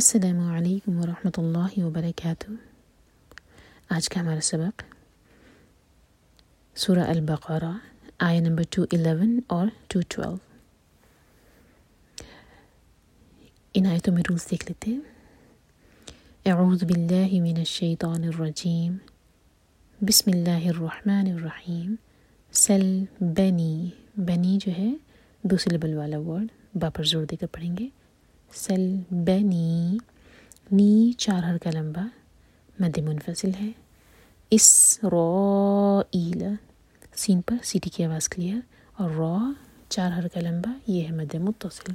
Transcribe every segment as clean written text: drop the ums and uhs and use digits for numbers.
السلام علیکم ورحمۃ اللہ وبرکاتہ۔ آج کا ہمارا سبق سورہ البقرہ آیہ نمبر 211 اور 212۔ ان آیتوں میں رولز دیکھ لیتے ہیں۔ اعوذ باللہ من الشیطان الرجیم، بسم اللہ الرحمن الرحیم۔ سل بنی جو ہے دو سلیبل والا ورڈ، با پر زور دے کر پڑھیں گے۔ سل بنی، نی چار حرکہ لمبا، مد منفصل ہے۔ اسرائیل، سین پر سیٹی کی آواز کلیئر، اور را چار حرکہ لمبا، یہ ہے مد متصل۔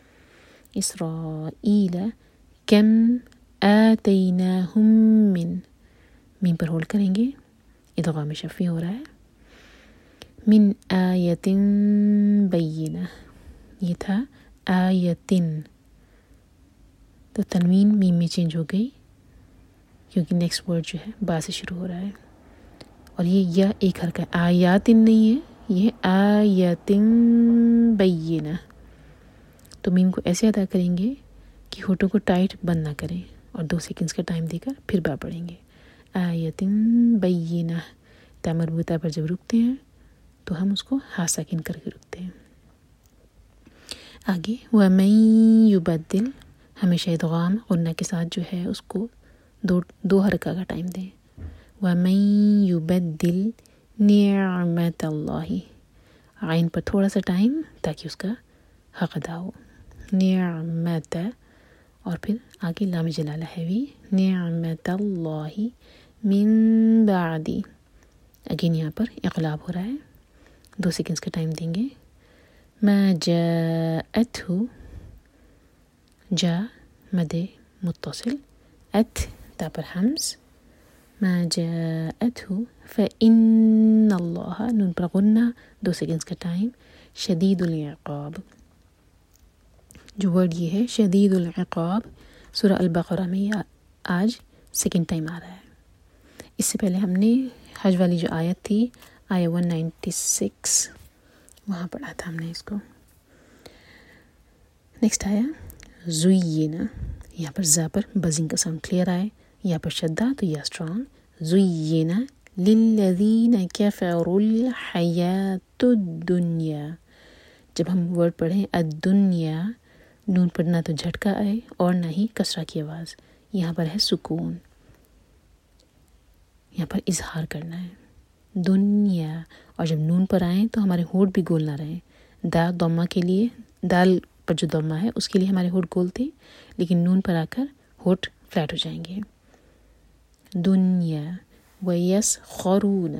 اسرائیل کم آتیناہم من، میم پر ہولڈ کریں گے، ادغام شفوی ہو رہا ہے۔ من آیت بینہ، یہ تھا آیتن، تو تنوین میم میں چینج ہو گئی کیونکہ نیکسٹ ورڈ جو ہے با سے شروع ہو رہا ہے، اور یہ یا ایک حرکہ آیاتن نہیں ہے، یہ آیتن بینہ۔ تو میم کو ایسے ادا کریں گے کہ ہونٹوں کو ٹائٹ بند نہ کریں اور 2 سیکنڈز کا ٹائم دے کر پھر با پڑھیں گے۔ آیتن بینہ، تا مربوطہ پر جب رکتے ہیں تو ہم اس کو ہا ساکن کر کے رکتے ہیں۔ آگے وَمَن يُبَدِّلْ، ہمیشہ ادغام غنہ کے ساتھ جو ہے اس کو دو حرکہ کا ٹائم دیں۔ وَمَن يُبَدِّلْ نِعْمَتَ اللَّهِ، عین پر تھوڑا سا ٹائم تاکہ اس کا حق ادا ہو۔ نعمت، اور پھر آگے لام جلالہ ہیوی، نعمت اللہ من بعد، اگین یہاں پر اقلاب ہو رہا ہے، 2 سیکنڈز کا ٹائم دیں گے۔ ما جاءتہ، جا مد متصل، ات تا پر حمز، ما جاءتہ فإن اللہ، نون پر غنہ، 2 سیکنڈز کا ٹائم۔ شدید العقاب، جو ورڈ یہ ہے شدید العقاب، سورہ البقرہ میں یہ آج سیکنڈ ٹائم آ رہا ہے۔ اس سے پہلے ہم نے حج والی جو آیت تھی، آیہ 196، وہاں پڑھا تھا ہم نے اس کو۔ نیکسٹ آیا زوینا، یہاں پر زا پر بزنگ کا ساؤنڈ کلیئر آئے، یہاں پر شدہ تو یا اسٹرانگ۔ زوینا للذین کفروا الحیات الدنیا، جب ہم ورڈ پڑھیں الدنیا، نون پر نہ تو جھٹکا آئے اور نہ ہی کسرہ کی آواز، یہاں پر ہے سکون، یہاں پر اظہار کرنا ہے دنیا، اور جب نون پر آئیں تو ہمارے ہونٹ بھی گول نہ رہیں۔ دا ضمہ کے لیے، دال پر جو ضمہ ہے اس کے لیے ہمارے ہونٹ گول تھے، لیکن نون پر آ کر ہونٹ فلیٹ ہو جائیں گے۔ دنیا ویسخرون،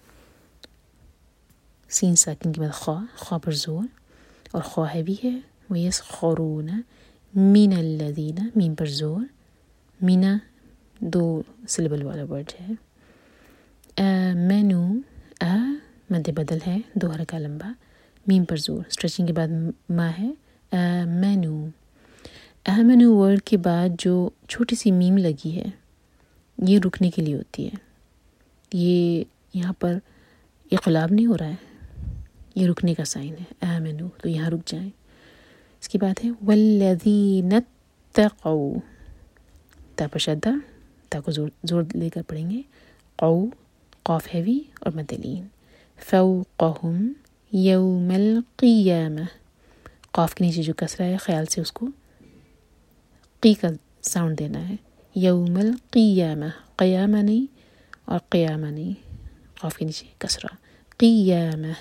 سین ساکن کے بعد خا پر زور، اور خا ہیوی ہے۔ ویسخرون من الذین، میم پر زور، مینا 2 سلیبل والا ورڈ ہے۔ آمنو، آ مد بدل ہے، 2 حرکہ لمبا، میم پر زور، اسٹریچنگ کے بعد ما ہے۔ آمنو، آمنو ورڈ کے بعد جو چھوٹی سی میم لگی ہے یہ رکنے کے لیے ہوتی ہے، یہ یہاں پر اقلاب نہیں ہو رہا ہے، یہ رکنے کا سائن ہے۔ آمنو، تو یہاں رک جائیں۔ اس کے بعد ہے والذین اتقوا، تا پر شدہ، تا کو زور لے کر پڑھیں گے۔ قو، قاف ہیوی اور مد لین۔ فوقہم یوم القیامہ، قاف کے نیچے جو کسرہ ہے خیال سے اس کو قی کا ساؤنڈ دینا ہے۔ یوم القیامہ، قیامہ نہیں اور قیامہ نہیں، قاف کے نیچے کسرہ، قیامہ۔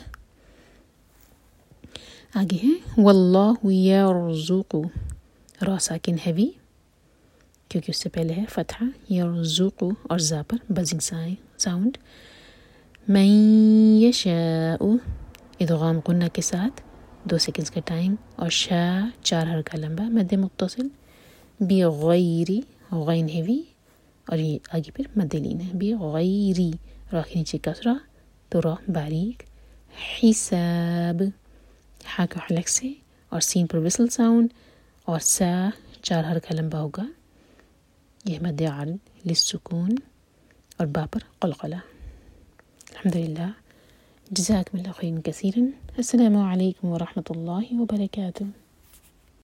آگے ہے واللہ یرزق، را ساکن ہیوی کیونکہ اس سے پہلے ہے فتحہ، یرزق، اور زا پر بزنگ ساؤنڈ۔ من یشاء، ادغام غنہ کے ساتھ 2 سیکنڈز کا ٹائم، اور شا 4 حرکہ لمبا، مد متصل۔ بغیر، غین ہیوی، اور یہ آگے پھر مد لین ہے۔ بغیری، را کے نیچے کسرہ تو را باریک۔ حساب، ہا کا حلق سے اور سین پر وصل ساؤنڈ، اور سا 4 حرکہ لمبا ہوگا، یہ مد عارض للسکون، اور با پر قلقلہ۔ الحمدللہ، جزاکم اللہ خیرا کثیرا۔ السلام علیکم ورحمۃ اللہ وبرکاتہ۔